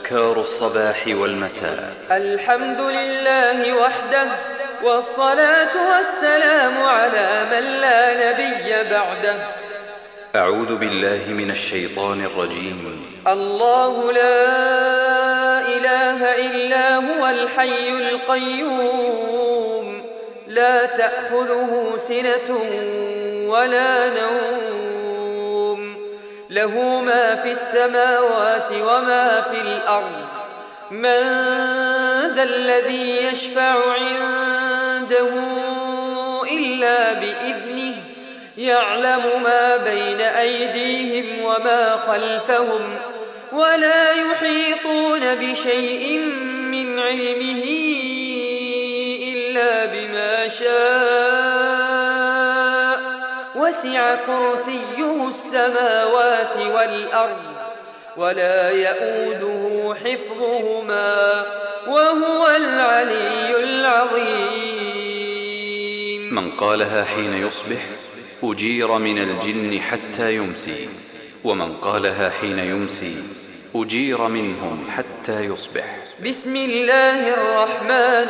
أذكار الصباح والمساء. الحمد لله وحده، والصلاة والسلام على من لا نبي بعده. أعوذ بالله من الشيطان الرجيم. الله لا إله إلا هو الحي القيوم، لا تأخذه سنة ولا نوم، له ما في السماوات وما في الأرض. من ذا الذي يشفع عنده إلا بإذنه، يعلم ما بين أيديهم وما خلفهم، ولا يحيطون بشيء من علمه إلا بما شاء، وسع كرسيه السماوات والأرض، ولا يؤوده حفظهما، وهو العلي العظيم. من قالها حين يصبح أجير من الجن حتى يمسي، ومن قالها حين يمسي أجير منهم حتى يصبح. بسم الله الرحمن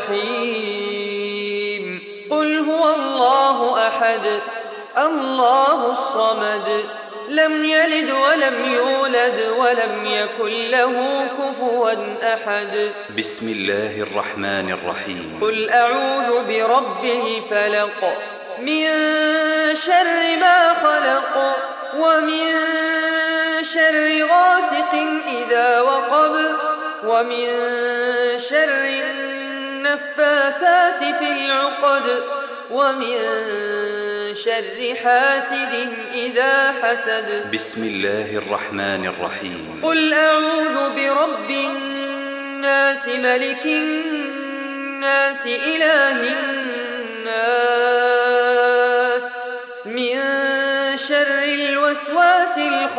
الرحيم. قل هو الله أحد، الله الصمد، لم يلد ولم يولد ولم يكن له كفوا أحد. بسم الله الرحمن الرحيم. قل أعوذ برب الفلق، من شر ما خلق، ومن شر غاسق إذا وقب، ومن شر النفاثات في العقد، ومن شر حاسد إذا حسد. بسم الله الرحمن الرحيم. قل أعوذ برب الناس، ملك الناس، إله الناس، من شر الوسواس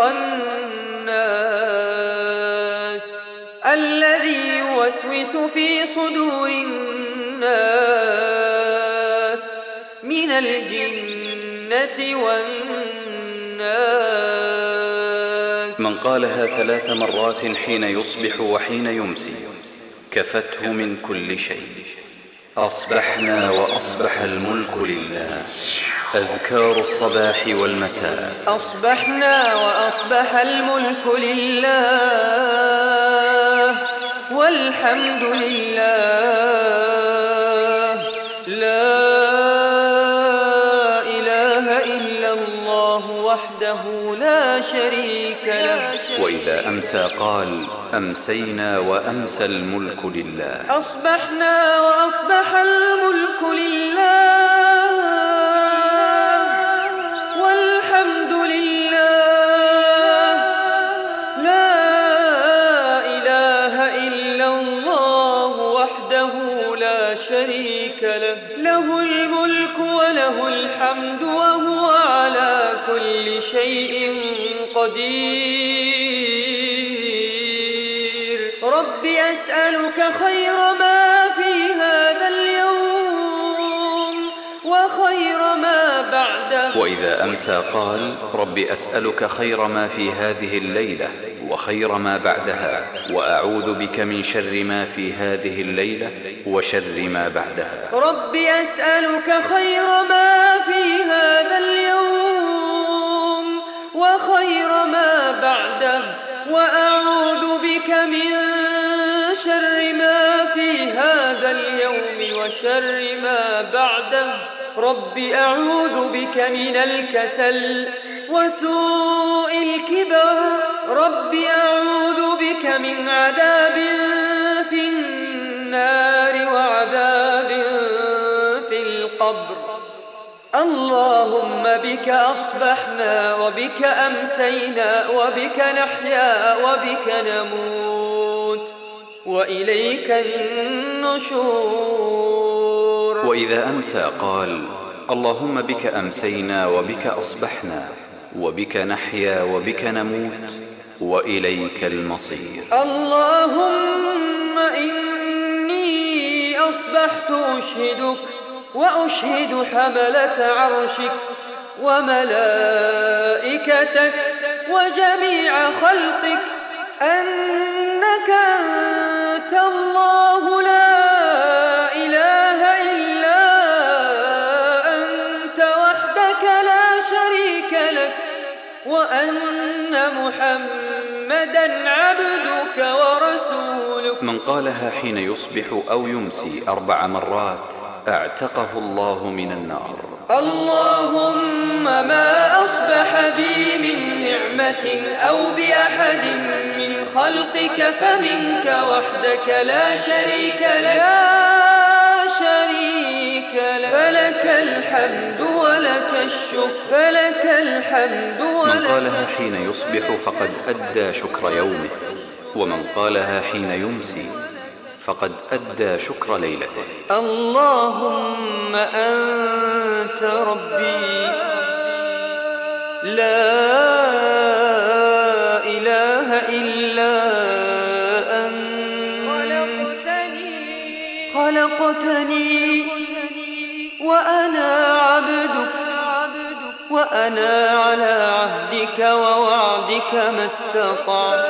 الخناس، الذي يوسوس في صدور الناس من الجنة والناس. من قالها 3 مرات حين يصبح وحين يمسي كفته من كل شيء. أصبحنا وأصبح الملك لله. أذكار الصباح والمساء. أصبحنا وأصبح الملك لله، والحمد لله، لا إله إلا الله وحده لا شريك له. وإذا أمسى قال أمسينا وأمسى الملك لله. أصبحنا وأصبح الملك لله، والحمد لله، لا إله إلا الله وحده لا شريك له، له الملك وله الحمد، وهو على كل شيء قدير. رب أسألك خير ما في هذا اليوم وخير ما بعده. وإذا أمسى قال رب أسألك خير ما في هذه الليلة وخير ما بعدها، وأعوذ بك من شر ما في هذه الليلة وشر ما بعدها. رب أسألك خير ما في هذا اليوم وخير ما بعده، وأعوذ بك من شر ما في هذا اليوم وشر ما بعده. رب أعوذ بك من الكسل وسوء الكبر. رب أعوذ بك من عذاب في النار وعذاب في القبر. اللهم بك أصبحنا وبك أمسينا وبك نحيا وبك نموت، وإليك النشور. وإذا أمسى قال اللهم بك أمسينا وبك أصبحنا وبك نحيا وبك نموت، وإليك المصير. اللهم إني أصبحت أشهدك وأشهد حملة عرشك وملائكتك وجميع خلقك أنك محمدا عبدك ورسولك. من قالها حين يصبح أو يمسي 4 مرات اعتقه الله من النار. اللهم ما أصبح بي من نعمة أو بأحد من خلقك فمنك وحدك لا شريك لك، فلك الحمد ولك الشكر، من قالها حين يصبح فقد أدى شكر يومه، ومن قالها حين يمسي فقد أدى شكر ليلته. اللهم أنت ربي لا إله إلا أنت، خلقتني وأنا عبدك، وأنا على عهدك ووعدك ما استطعت.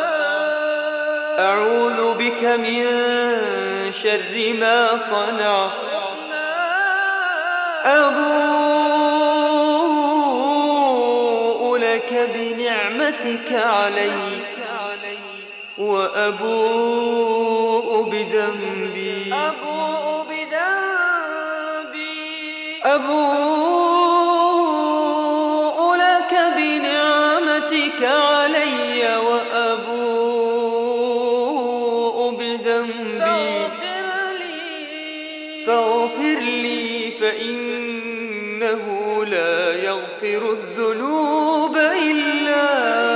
أعوذ بك من شر ما صنعت. أبوء لك بنعمتك علي وأبوء بذنبي، أبوء لك بنعمتك علي وأبوء بذنبي، فاغفر لي فإنه لا يغفر الذنوب إلا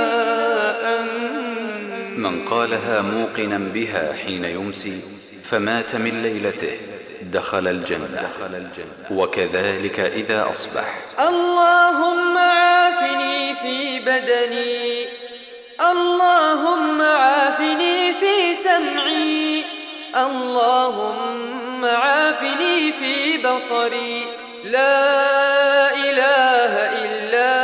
أنت. من قالها موقنا بها حين يمسي فمات من ليلته دخل الجنة، وكذلك إذا أصبح. اللهم عافني في بدني، اللهم عافني في سمعي، اللهم عافني في بصري، لا إله إلا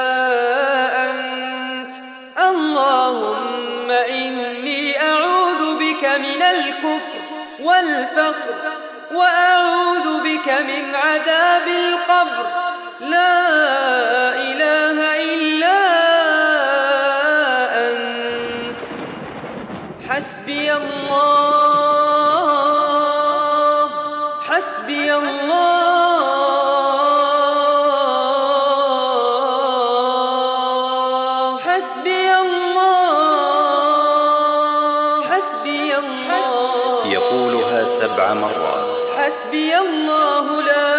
أنت. اللهم إني أعوذ بك من الكفر والفقر، وأعوذ بك من عذاب القبر، لا إله إلا أنت. حسبي الله، حسبي الله، حسبي الله، حسبي الله. يقولها 7 مرات. حسبي الله لا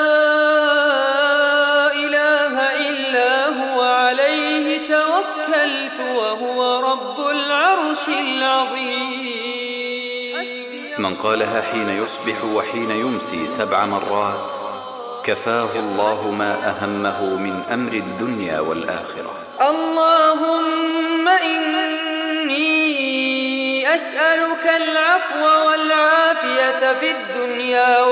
إله إلا هو عليه توكلت وهو رب العرش العظيم. من قالها حين يصبح وحين يمسي 7 مرات كفاه الله ما أهمه من أمر الدنيا والآخرة. اللهم إني أسألك العفو والعافية في الدنيا